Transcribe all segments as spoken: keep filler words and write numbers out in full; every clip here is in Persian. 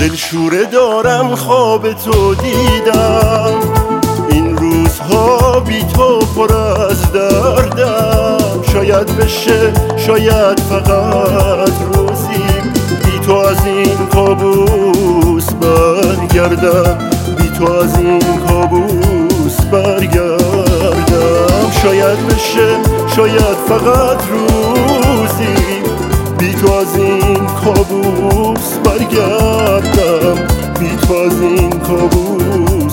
دلشوره دارم خواب تو دیدم، این روزها بی تو پر از دردم. شاید بشه شاید فقط روزی بی تو از این کابوس برگردم، بی تو از این کابوس برگردم. شاید بشه شاید فقط روزی بی تو از این کابوس برگردم، بی تو از این کابوس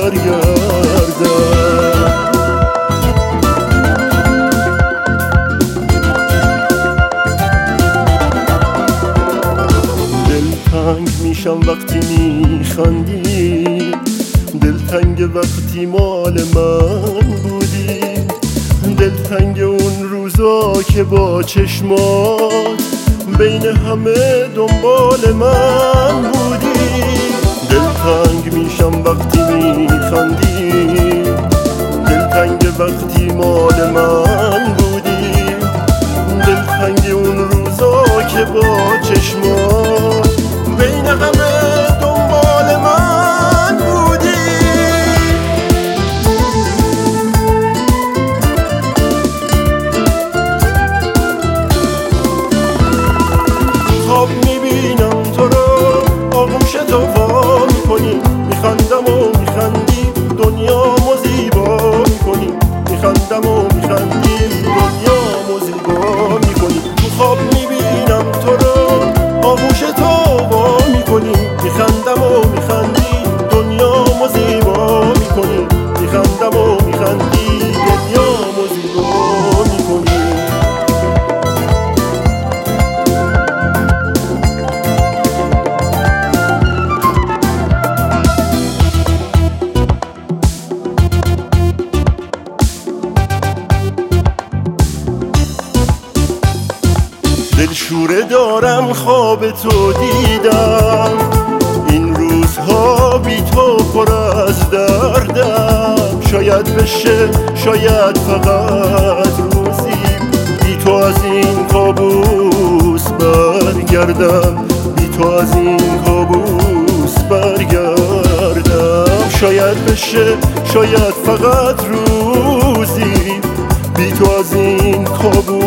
برگردم. دلتنگ میشم وقتی میخندی، دلتنگ وقتی مال من بودی، دلتنگ اون روزا که با چشمات بین همه دنبال من بودی. دلتنگ میشم وقتی میخندی، دلتنگ وقتی مال من بودی، دلتنگ اون روزا که با چشمات بین همه دنبال من بودی. خواب میبینم تو رو آغوش تو وا میکنی، میخندم و میخندی دنیامو زیبا میکنی، میخندم و میخندی دنیامو زیبا میکنی. تو خواب میبینم تو رو آغوش تو وا میکنی، میخندم و میخندی دنیامو زیبا میکنی، میخندم و میخندی دنیامو زیبا میکنی. دلشوره دارم خواب تو دیدم، این روزها بی تو پر از دردم. شاید بشه شاید فقط روزی بی تو از این کابوس برگردم، بی تو از این کابوس برگردم. شاید بشه شاید فقط روزی بی تو از این کابوس